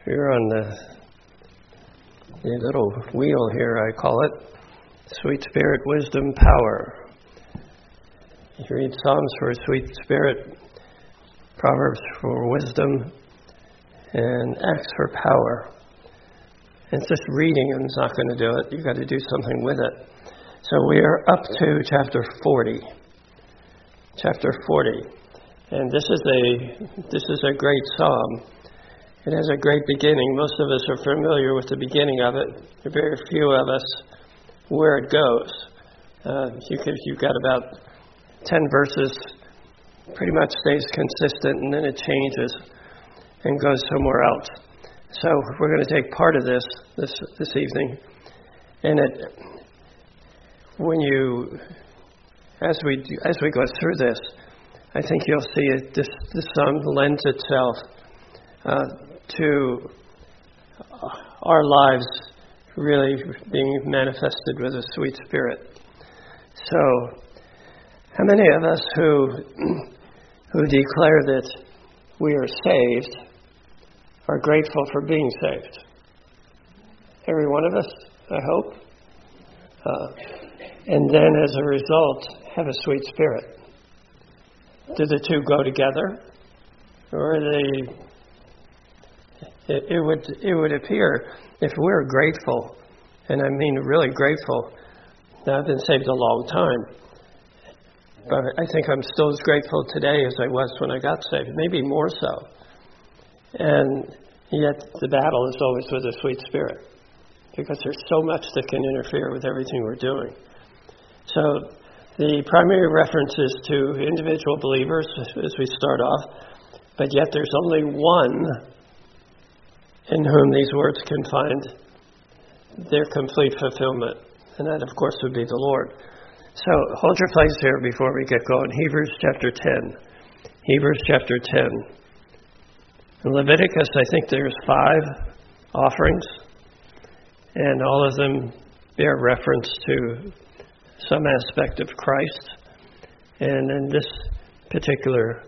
Here on the little wheel here, I call it, Sweet Spirit, Wisdom, Power. You read Psalms for Sweet Spirit, Proverbs for wisdom, and Acts for power. And just reading is not going to do it. You've got to do something with it. So we are up to chapter 40. Chapter 40. And this is a great psalm. It has a great beginning. Most of us are familiar with the beginning of it. Very few of us where it goes. You've got about 10 verses, pretty much stays consistent, and then it changes and goes somewhere else. So we're going to take part of this evening. And as we go through this, I think you'll see this psalm lends itself to our lives really being manifested with a sweet spirit. So, how many of us who declare that we are saved are grateful for being saved? Every one of us, I hope. And then as a result, have a sweet spirit. Do the two go together? Or are they... It would appear if we're grateful, and I mean really grateful. Now, I've been saved a long time, but I think I'm still as grateful today as I was when I got saved, maybe more so. And yet the battle is always with a sweet spirit, because there's so much that can interfere with everything we're doing. So the primary reference is to individual believers as we start off, but yet there's only one in whom these words can find their complete fulfillment. And that, of course, would be the Lord. So hold your place here before we get going. Hebrews chapter 10. Hebrews chapter 10. In Leviticus, I think there's 5 offerings, and all of them bear reference to some aspect of Christ. And in this particular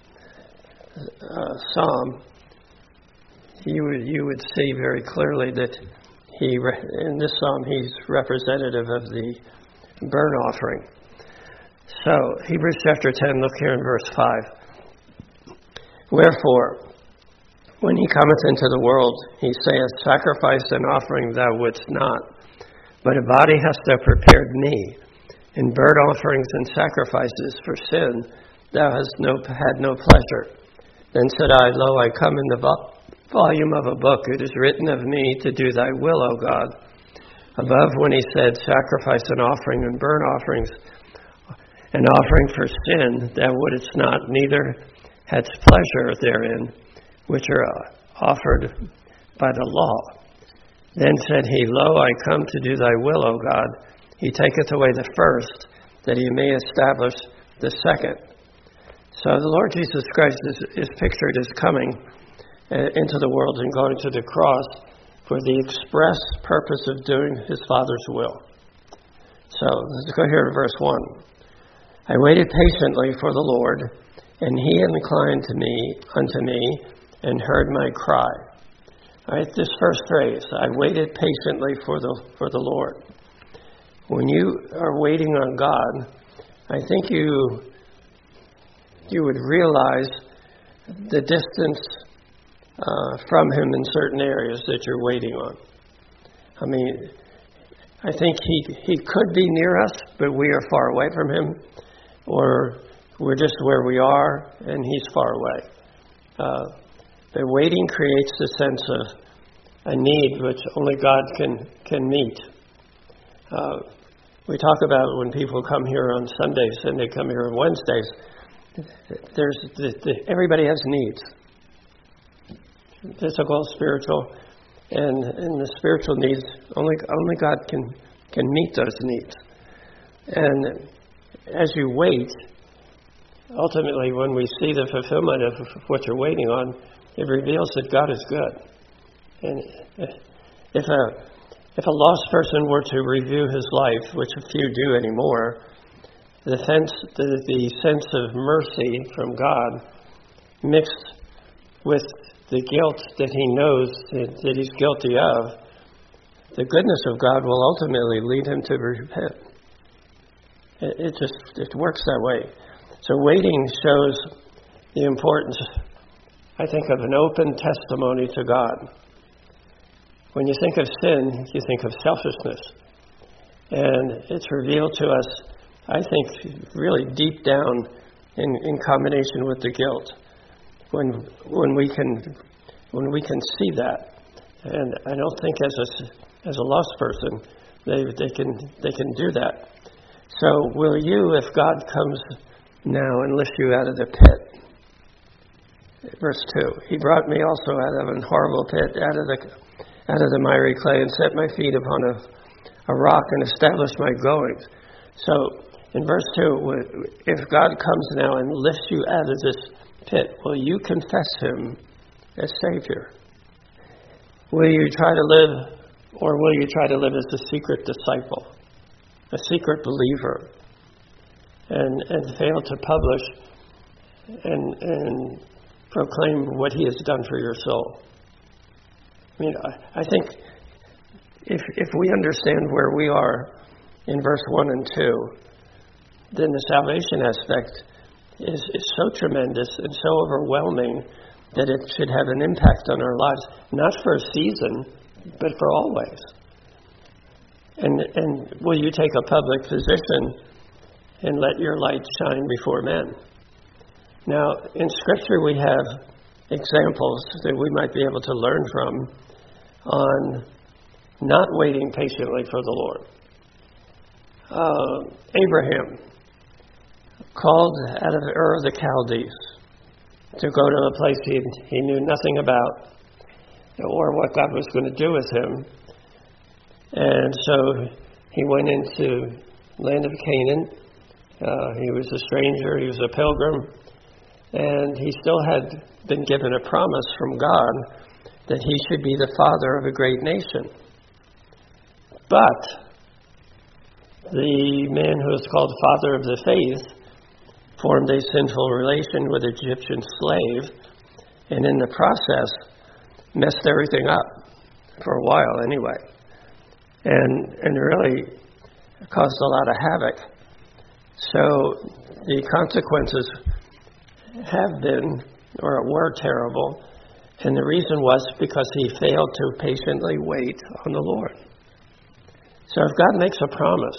psalm, you would see very clearly that in this psalm he's representative of the burnt offering. So Hebrews chapter 10, look here in verse 5. Wherefore, when he cometh into the world, he saith, Sacrifice and offering thou wouldst not, but a body hast thou prepared me. In burnt offerings and sacrifices for sin thou hast had no pleasure. Then said I, Lo, I come in the volume of a book, it is written of me to do thy will, O God. Above, when he said, Sacrifice and offering and burnt offerings, an offering for sin, thou wouldest not, neither hadst pleasure therein, which are offered by the law. Then said he, Lo, I come to do thy will, O God. He taketh away the first, that he may establish the second. So the Lord Jesus Christ is pictured as coming into the world and going to the cross for the express purpose of doing his Father's will. So let's go here to verse 1. I waited patiently for the Lord, and he inclined unto me and heard my cry. All right, this first phrase, I waited patiently for the Lord. When you are waiting on God, I think you would realize the distance from him in certain areas that you're waiting on. I mean, I think he could be near us, but we are far away from him, or we're just where we are and he's far away. The waiting creates a sense of a need which only God can meet. We talk about when people come here on Sundays and they come here on Wednesdays, everybody has needs. Physical, spiritual, and the spiritual needs, only God can meet those needs. And as you wait, ultimately when we see the fulfillment of what you're waiting on, it reveals that God is good. And if a lost person were to review his life, which few do anymore, the sense of mercy from God mixed with the guilt that he knows that he's guilty of, the goodness of God will ultimately lead him to repent. It works that way. So waiting shows the importance, I think, of an open testimony to God. When you think of sin, you think of selfishness. And it's revealed to us, I think, really deep down in combination with the guilt. When we can see that. And I don't think as a lost person they can do that. So will you, if God comes now and lifts you out of the pit? Verse 2, he brought me also out of an horrible pit, out of the miry clay, and set my feet upon a rock and established my goings. So in verse 2, if God comes now and lifts you out of this pit, will you confess him as Savior? Will you try to live, or will you try to live as a secret disciple, a secret believer, and fail to publish and proclaim what he has done for your soul? I mean, I think if we understand where we are in verse 1 and 2, then the salvation aspect is so tremendous and so overwhelming that it should have an impact on our lives, not for a season, but for always. And will you take a public position and let your light shine before men? Now, in Scripture we have examples that we might be able to learn from on not waiting patiently for the Lord. Abraham, called out of Ur of the Chaldees to go to a place he knew nothing about or what God was going to do with him. And so he went into land of Canaan. He was a stranger, he was a pilgrim, and he still had been given a promise from God that he should be the father of a great nation. But the man who is called father of the faith formed a sinful relation with an Egyptian slave, and in the process messed everything up, for a while anyway, and really caused a lot of havoc. So the consequences have been, or were, terrible, and the reason was because he failed to patiently wait on the Lord. So if God makes a promise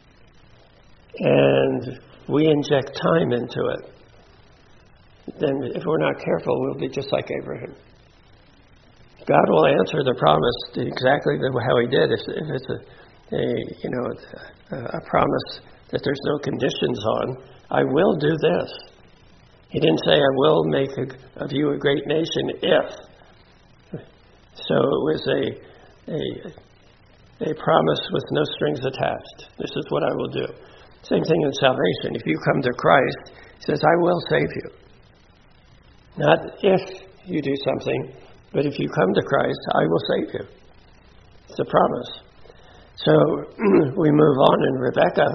and we inject time into it, then if we're not careful, we'll be just like Abraham. God will answer the promise exactly how he did. If it's a promise that there's no conditions on, I will do this. He didn't say, I will make of you a great nation if. So it was a promise with no strings attached. This is what I will do. Same thing in salvation. If you come to Christ, he says, I will save you. Not if you do something, but if you come to Christ, I will save you. It's a promise. So we move on, and Rebekah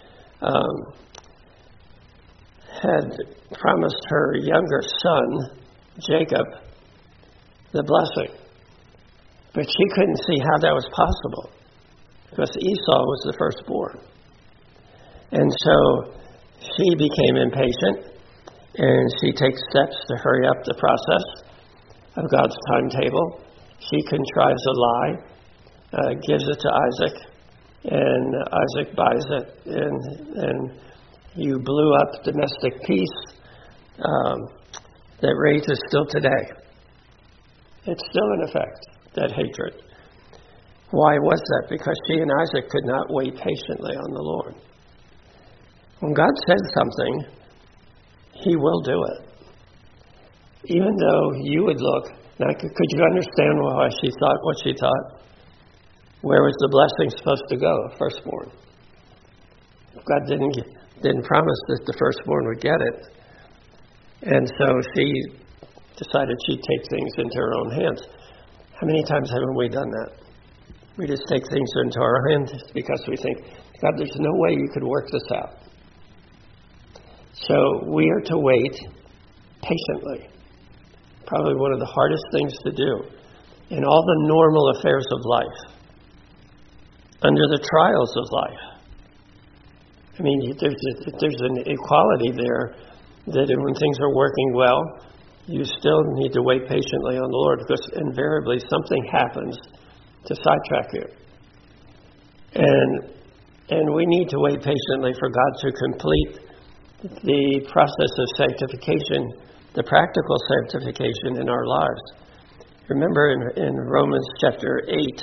had promised her younger son, Jacob, the blessing. But she couldn't see how that was possible, because Esau was the firstborn. And so she became impatient, and she takes steps to hurry up the process of God's timetable. She contrives a lie, gives it to Isaac, and Isaac buys it, and you blew up domestic peace that rages still today. It's still in effect, that hatred. Why was that? Because she and Isaac could not wait patiently on the Lord. When God says something, he will do it. Even though you would look, now could you understand why she thought what she thought? Where was the blessing supposed to go, firstborn? God didn't promise that the firstborn would get it. And so she decided she'd take things into her own hands. How many times haven't we done that? We just take things into our hands because we think, God, there's no way you could work this out. So we are to wait patiently. probably one of the hardest things to do in all the normal affairs of life, under the trials of life. I mean, there's an equality there that when things are working well, you still need to wait patiently on the Lord, because invariably something happens to sidetrack you. And we need to wait patiently for God to complete the process of sanctification, the practical sanctification in our lives. Remember in Romans chapter 8,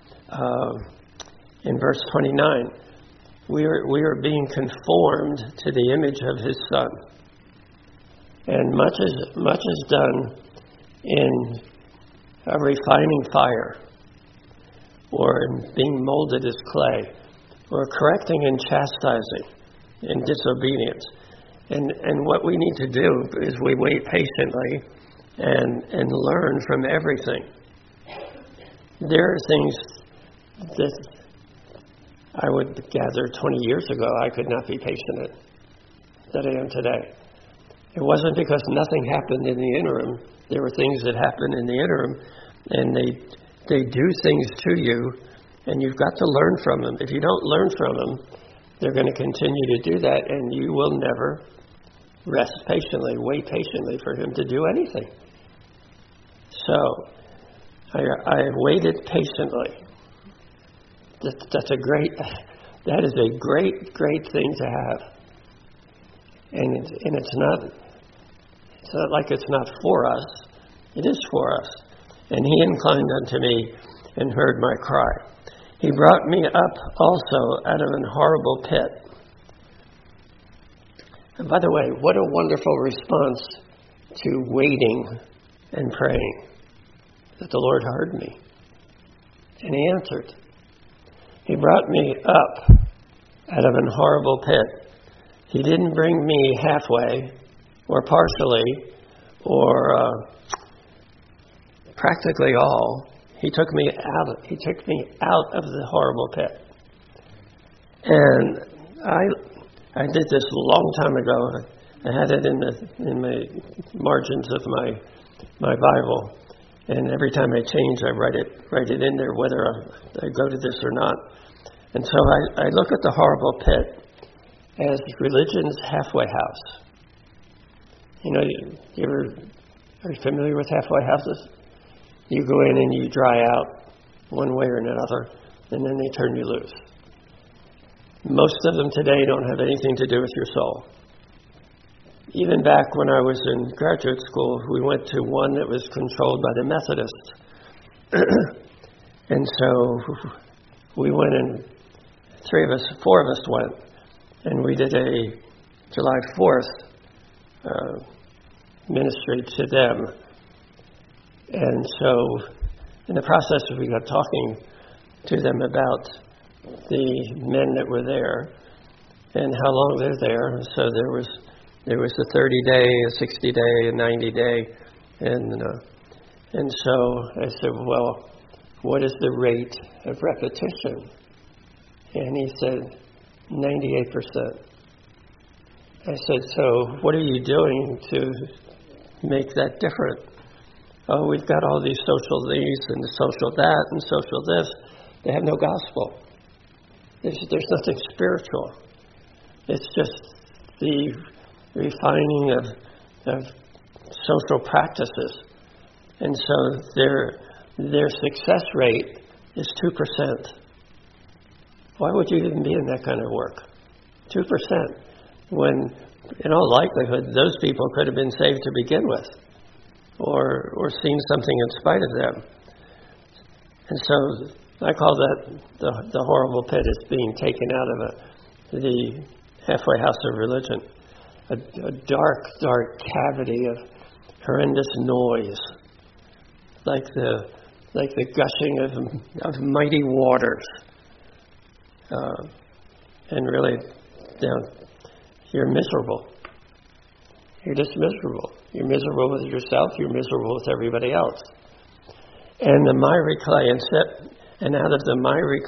in verse 29, we are being conformed to the image of His Son. And much is done in a refining fire, or in being molded as clay, or correcting and chastising in disobedience. And what we need to do is we wait patiently and learn from everything. There are things that I would gather 20 years ago I could not be patient at that I am today. It wasn't because nothing happened in the interim. There were things that happened in the interim, and they do things to you, and you've got to learn from them. If you don't learn from them, they're going to continue to do that, and you will never rest patiently, wait patiently for Him to do anything. So, I have waited patiently. That is a great thing to have. And it's not like it's not for us. It is for us. And He inclined unto me and heard my cry. He brought me up also out of an horrible pit. And by the way, what a wonderful response to waiting and praying, that the Lord heard me. And He answered. He brought me up out of an horrible pit. He didn't bring me halfway or partially or practically all. He took me out of the horrible pit. And I did this a long time ago. I had it in my margins of my Bible. And every time I change, I write it in there, whether I go to this or not. And so I look at the horrible pit as religion's halfway house. You know, are you familiar with halfway houses? You go in and you dry out one way or another, and then they turn you loose. Most of them today don't have anything to do with your soul. Even back when I was in graduate school, we went to one that was controlled by the Methodists. And so we went, and four of us went, and we did a July 4th ministry to them. And so in the process, we got talking to them about the men that were there and how long they're there. So there was a 30-day, a 60-day, a 90-day, and so I said, well, what is the rate of repetition? And he said, 98%. I said, so what are you doing to make that different? Oh, we've got all these social these and social that and social this. They have no gospel. There's nothing spiritual. It's just the refining of social practices. And so their success rate is 2%. Why would you even be in that kind of work? 2%. When, in all likelihood, those people could have been saved to begin with, or seen something in spite of them. And so I call that the horrible pit is being taken out of the halfway house of religion. A dark cavity of horrendous noise, like the gushing of mighty waters. And really, you're miserable. You're just miserable. You're miserable with yourself. You're miserable with everybody else. And the miry clay, and out of the miry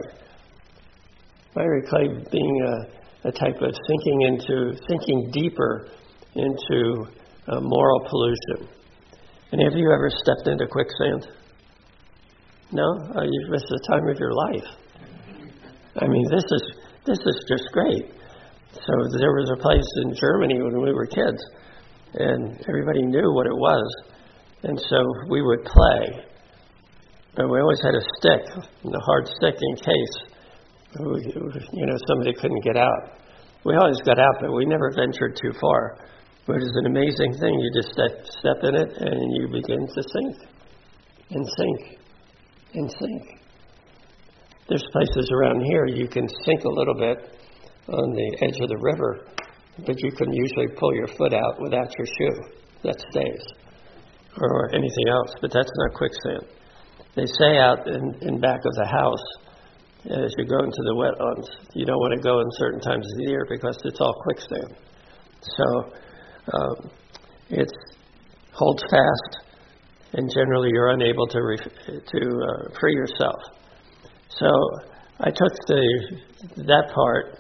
clay being a type of sinking deeper into moral pollution. Any of you ever stepped into quicksand? No? Oh, you missed the time of your life. I mean, this is just great. So there was a place in Germany when we were kids, and everybody knew what it was. And so we would play, but we always had a stick, a hard stick in case, somebody couldn't get out. We always got out, but we never ventured too far. But it's an amazing thing. You just step in it, and you begin to sink, and sink, and sink. There's places around here you can sink a little bit on the edge of the river, but you can usually pull your foot out without your shoe. That stays. Or anything else, but that's not quicksand. They say out in back of the house, as you go into the wetlands, you don't want to go in certain times of the year because it's all quicksand. So it holds fast, and generally you're unable to free yourself. So I took that part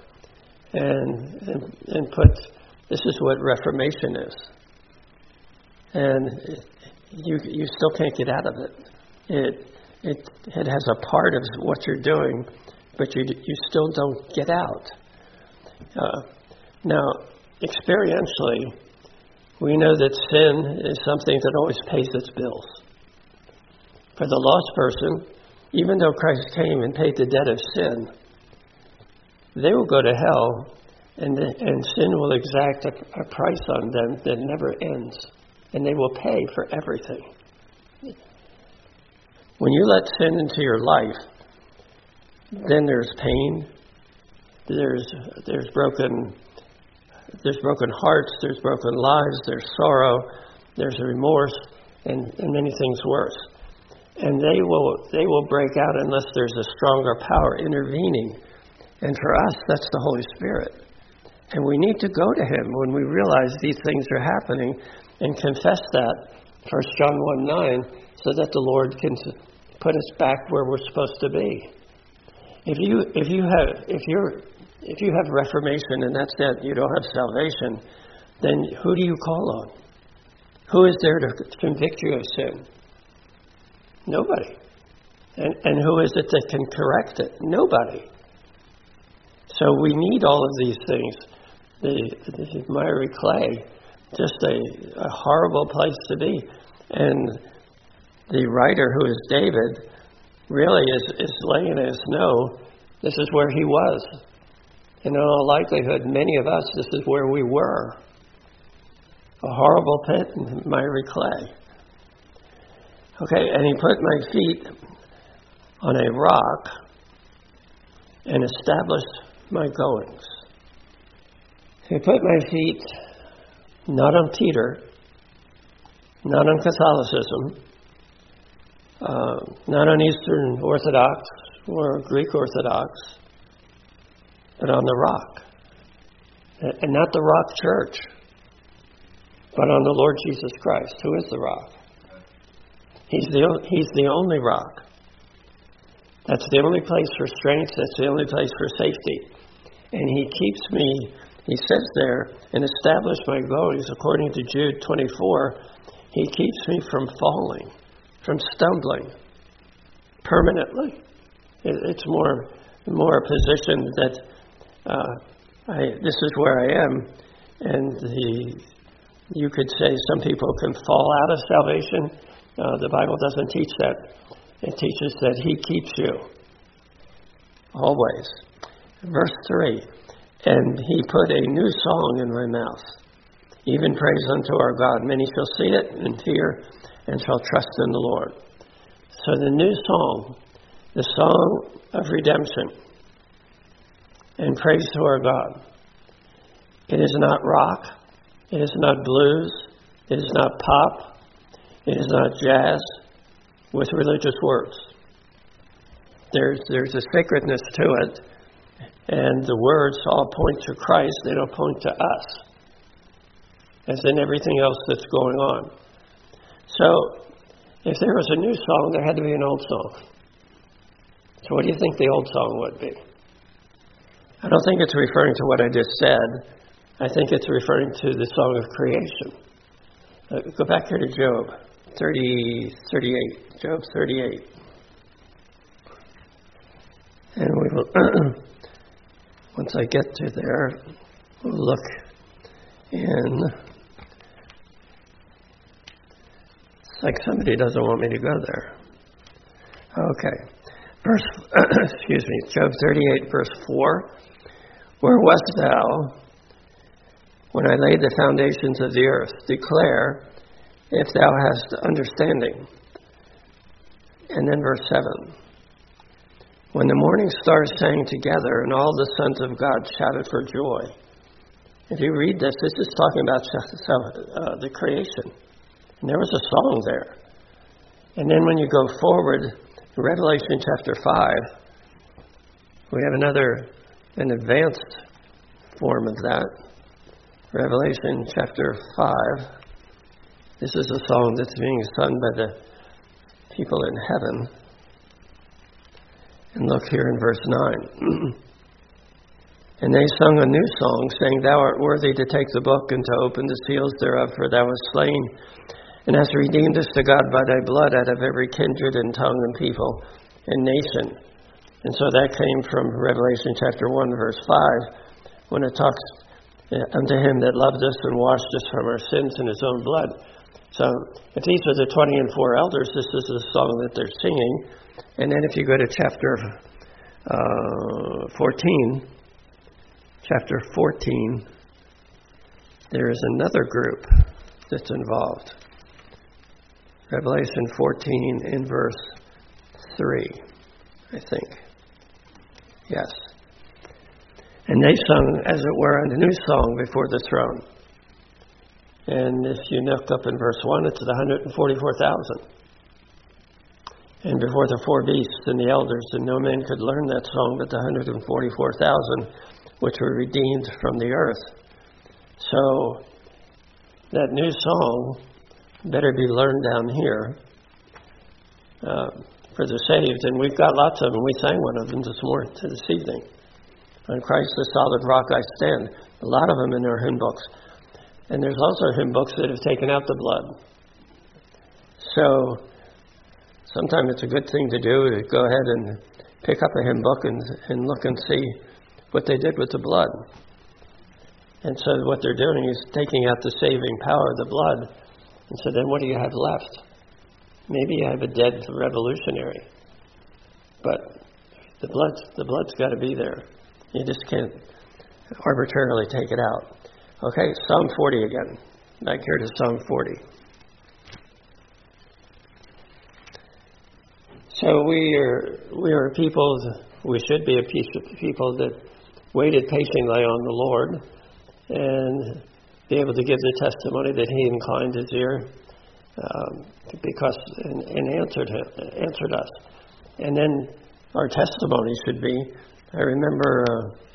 and put, this is what Reformation is. And you still can't get out of it. It has a part of what you're doing, but you still don't get out. Now, experientially, we know that sin is something that always pays its bills. For the lost person, even though Christ came and paid the debt of sin, they will go to hell, and sin will exact a price on them that never ends. And they will pay for everything. When you let sin into your life, then there's pain, there's broken hearts, there's broken lives, there's sorrow, there's remorse, and many things worse. And they will break out unless there's a stronger power intervening. And for us, that's the Holy Spirit. And we need to go to Him when we realize these things are happening, and confess that, 1 John 1:9, so that the Lord can put us back where we're supposed to be. If you have reformation and that's it, you don't have salvation, then who do you call on? Who is there to convict you of sin? Nobody. And who is it that can correct it? Nobody. So we need all of these things. The miry clay, just a horrible place to be. And the writer, who is David, really is letting us know this is where he was. And in all likelihood, many of us, this is where we were. A horrible pit and miry clay. Okay, and he put my feet on a rock and established my goings. He put my feet not on Peter, not on Catholicism, not on Eastern Orthodox or Greek Orthodox, but on the rock. And not the rock church, but on the Lord Jesus Christ, who is the rock. He's the only rock. That's the only place for strength. That's the only place for safety. And he keeps me, he says there, and established my goings, according to Jude 24, he keeps me from falling, from stumbling, permanently. It's more a position that this is where I am, and you could say some people can fall out of salvation. The Bible doesn't teach that. It teaches that he keeps you always. Verse 3, and he put a new song in my mouth, even praise unto our God. Many shall see it and fear and shall trust in the Lord. So the new song, the song of redemption and praise to our God. It is not rock. It is not blues. It is not pop. It is not jazz with religious words. There's a sacredness to it, and the words all point to Christ. They don't point to us, as in everything else that's going on. So, if there was a new song, there had to be an old song. So what do you think the old song would be? I don't think it's referring to what I just said. I think it's referring to the song of creation. Go back here to Job 38, Job 38. And we will, once I get to there, we'll look in. It's like somebody doesn't want me to go there. Okay. Job 38, verse 4. Where wast thou when I laid the foundations of the earth? Declare if thou hast understanding. And then verse 7. When the morning stars sang together and all the sons of God shouted for joy. If you read this, this is talking about the creation. And there was a song there. And then when you go forward, Revelation chapter 5, we have an advanced form of that. Revelation chapter 5. This is a song that's being sung by the people in heaven. And look here in verse 9. And they sung a new song, saying, Thou art worthy to take the book and to open the seals thereof, for thou wast slain, and hast redeemed us to God by thy blood out of every kindred and tongue and people and nation. And so that came from Revelation chapter 1, verse 5, when it talks unto him that loved us and washed us from our sins in his own blood. So if these are the 24 elders, this is the song that they're singing. And then if you go to chapter 14, there is another group that's involved. Revelation 14 in verse 3, I think. Yes. And they sung, as it were, a new song before the throne. And if you look up in verse 1, it's the 144,000. And before the four beasts and the elders, and no man could learn that song but the 144,000, which were redeemed from the earth. So that new song better be learned down here for the saved. And we've got lots of them. We sang one of them this evening. On Christ the solid rock I stand. A lot of them in our hymn books. And there's also hymn books that have taken out the blood. So sometimes it's a good thing to do to go ahead and pick up a hymn book and look and see what they did with the blood. And so what they're doing is taking out the saving power of the blood. And so then what do you have left? Maybe you have a dead revolutionary. But the blood's got to be there. You just can't arbitrarily take it out. Okay, Psalm 40 again. Back here to Psalm 40. So we are people, we should be a people that waited patiently on the Lord and be able to give the testimony that he inclined his ear and answered us. And then our testimony should be, I remember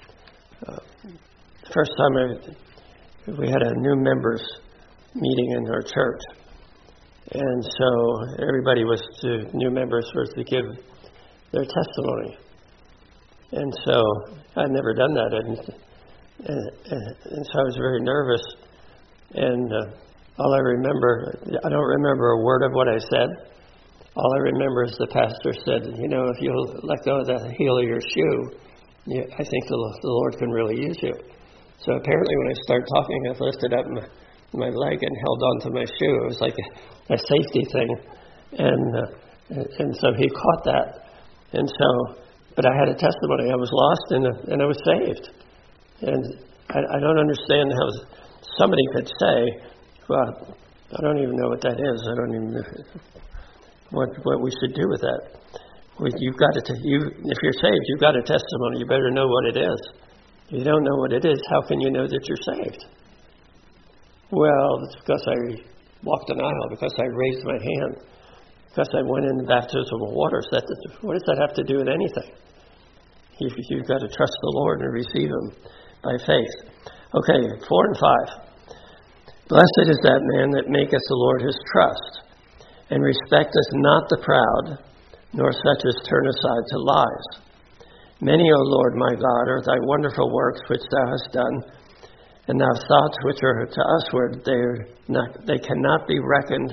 the first time we had a new members meeting in our church. And so new members were to give their testimony. And so I'd never done that. And so I was very nervous. And all I remember, I don't remember a word of what I said. All I remember is the pastor said, if you'll let go of the heel of your shoe, I think the Lord can really use you. So apparently when I started talking, I lifted up my leg and held on to my shoe. It was like a safety thing. And so he caught that. And so, but I had a testimony. I was lost and I was saved. And I don't understand how somebody could say, well, I don't even know what that is. I don't even know what we should do with that. If you're saved, you've got a testimony. You better know what it is. If you don't know what it is, how can you know that you're saved? Well, it's because I walked an aisle, because I raised my hand, because I went in the baptism of water. So what does that have to do with anything? You've got to trust the Lord and receive him by faith. Okay, 4 and 5. Blessed is that man that maketh the Lord his trust, and respecteth not the proud, nor such as turn aside to lies. Many, O Lord my God, are thy wonderful works which thou hast done, and thy thoughts which are to usward, they cannot be reckoned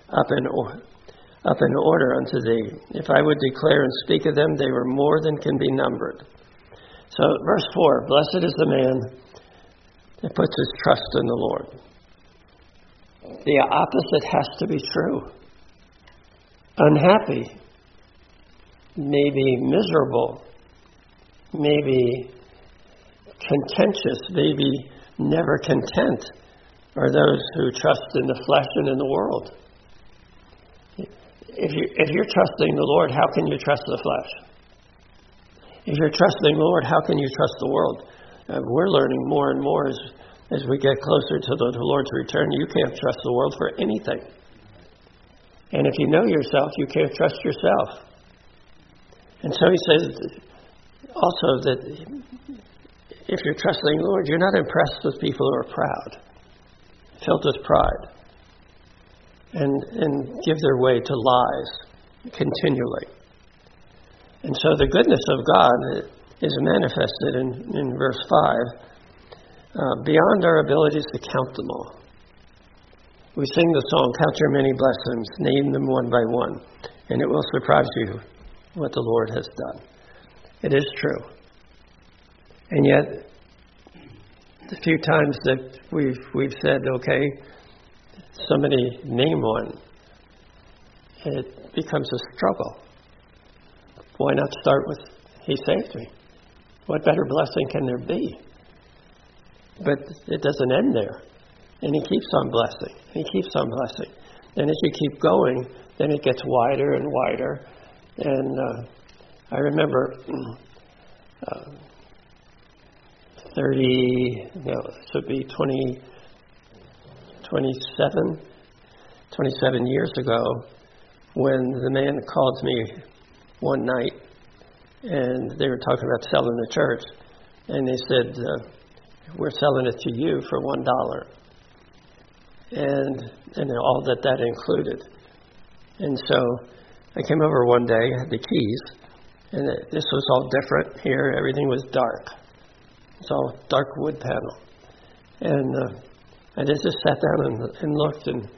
up in order unto thee. If I would declare and speak of them, they were more than can be numbered. So verse 4, blessed is the man that puts his trust in the Lord. The opposite has to be true. Unhappy, maybe miserable, maybe contentious, maybe never content, are those who trust in the flesh and in the world. If you're trusting the Lord, how can you trust the flesh? If you're trusting the Lord, how can you trust the world? We're learning more and more as we get closer to the Lord's return. You can't trust the world for anything. And if you know yourself, you can't trust yourself. And so he says also that if you're trusting the Lord, you're not impressed with people who are proud, filled with pride, and give their way to lies continually. And so the goodness of God is manifested in verse 5, beyond our abilities to count them all. We sing the song, count your many blessings, name them one by one, and it will surprise you what the Lord has done. It is true. And yet, the few times that we've said, okay, somebody name one, it becomes a struggle. Why not start with, he saved me? What better blessing can there be? But it doesn't end there. And he keeps on blessing. He keeps on blessing. And as you keep going, then it gets wider and wider. And I remember 27 years ago, when the man called me one night, and they were talking about selling the church, and they said, we're selling it to you for $1. And all that included. And so I came over one day, I had the keys, and this was all different here. Everything was dark. It's all dark wood panel. And I just sat down and looked and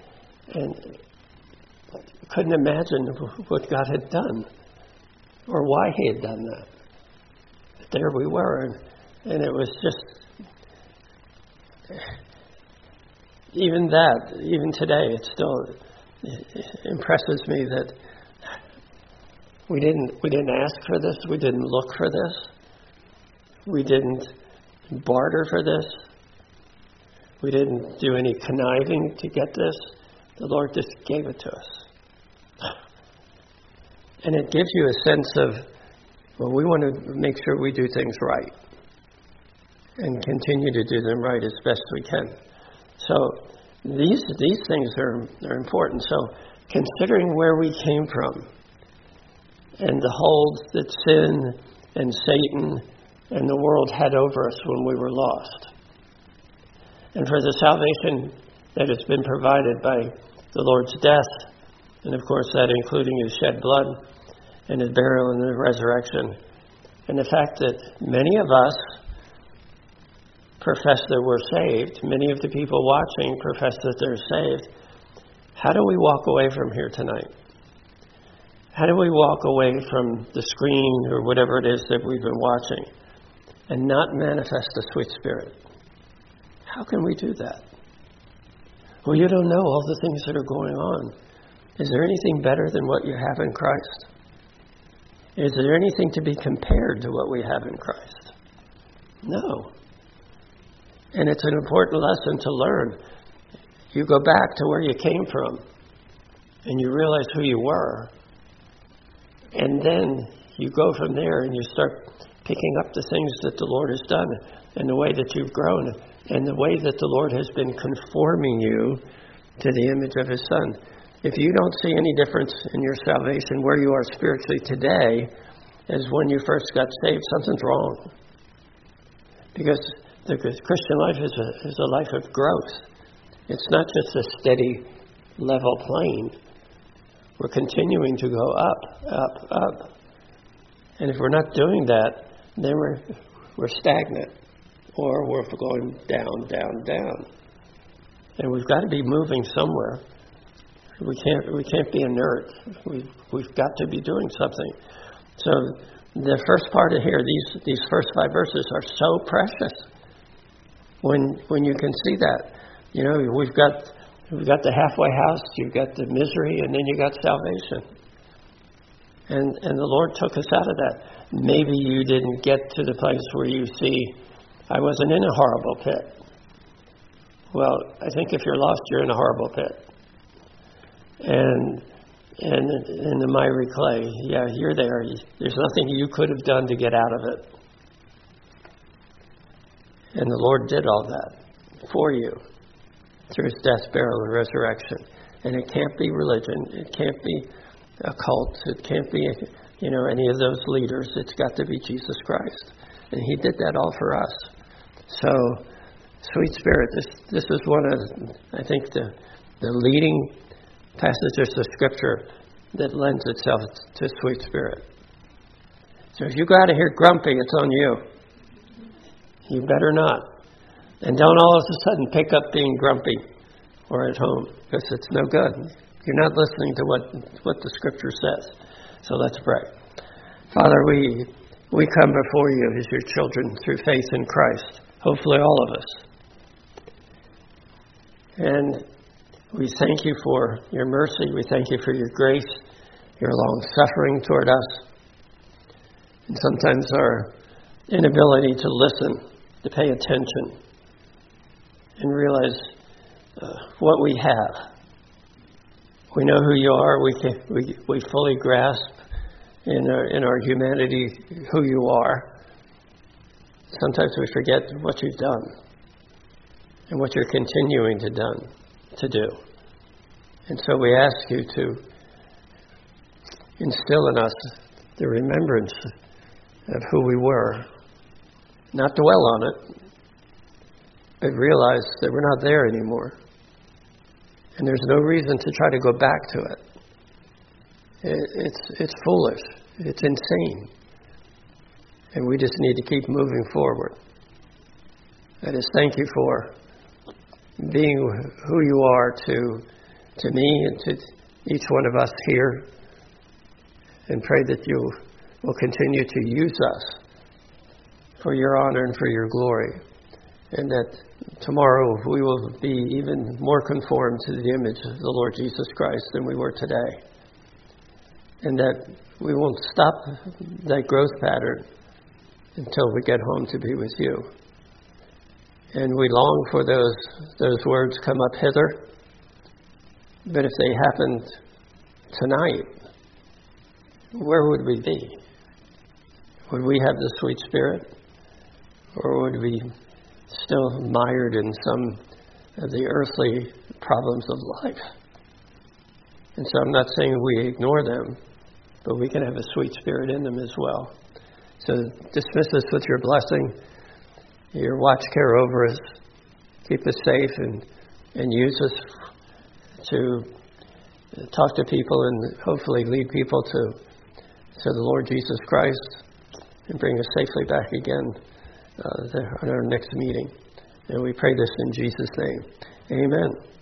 couldn't imagine what God had done or why he had done that. But there we were, and it was just... Even today, it still impresses me that we didn't ask for this, we didn't look for this, we didn't barter for this, we didn't do any conniving to get this. The Lord just gave it to us. And it gives you a sense of, well, we want to make sure we do things right and continue to do them right as best we can. So these things are important. So considering where we came from and the hold that sin and Satan and the world had over us when we were lost, and for the salvation that has been provided by the Lord's death, and of course that including his shed blood and his burial and his resurrection, and the fact that many of us profess that we're saved. Many of the people watching profess that they're saved. How do we walk away from here tonight? How do we walk away from the screen or whatever it is that we've been watching and not manifest the sweet Spirit? How can we do that? Well, you don't know all the things that are going on. Is there anything better than what you have in Christ? Is there anything to be compared to what we have in Christ? No. And it's an important lesson to learn. You go back to where you came from, and you realize who you were. And then you go from there and you start picking up the things that the Lord has done, and the way that you've grown, and the way that the Lord has been conforming you to the image of his Son. If you don't see any difference in your salvation where you are spiritually today as when you first got saved, something's wrong. Because the Christian life is a life of growth. It's not just a steady, level plane. We're continuing to go up, up, up. And if we're not doing that, then we're stagnant. Or we're going down, down, down. And we've got to be moving somewhere. We can't be inert. We've got to be doing something. So the first part of here, these first 5 verses are so precious. When you can see that, we've got the halfway house, you've got the misery, and then you got salvation. And the Lord took us out of that. Maybe you didn't get to the place where you see, I wasn't in a horrible pit. Well, I think if you're lost, you're in a horrible pit. And in the miry clay, yeah, you're there. There's nothing you could have done to get out of it. And the Lord did all that for you through His death, burial, and resurrection. And it can't be religion. It can't be a cult. It can't be, any of those leaders. It's got to be Jesus Christ. And He did that all for us. So, sweet Spirit, this is one of, I think, the leading passages of Scripture that lends itself to sweet Spirit. So if you go out of here grumpy, it's on you. You better not. And don't all of a sudden pick up being grumpy or at home, because it's no good. You're not listening to what the Scripture says. So let's pray. Father, we come before you as your children through faith in Christ. Hopefully all of us. And we thank you for your mercy. We thank you for your grace, your long suffering toward us. And sometimes our inability to listen, to pay attention, and realize what we have. We know who you are. We fully grasp in our humanity who you are. Sometimes we forget what you've done and what you're continuing to do. And so we ask you to instill in us the remembrance of who we were. Not dwell on it, but realize that we're not there anymore. And there's no reason to try to go back to it. It's foolish. It's insane. And we just need to keep moving forward. I just thank you for being who you are to me and to each one of us here. And pray that you will continue to use us for your honor and for your glory. And that tomorrow we will be even more conformed to the image of the Lord Jesus Christ than we were today. And that we won't stop that growth pattern until we get home to be with you. And we long for those words, come up hither. But if they happened tonight, where would we be? Would we have the sweet Spirit? Or would we still mired in some of the earthly problems of life? And so I'm not saying we ignore them, but we can have a sweet Spirit in them as well. So dismiss us with your blessing, your watch care over us, keep us safe, and use us to talk to people and hopefully lead people to the Lord Jesus Christ and bring us safely back again on our next meeting. And we pray this in Jesus' name. Amen.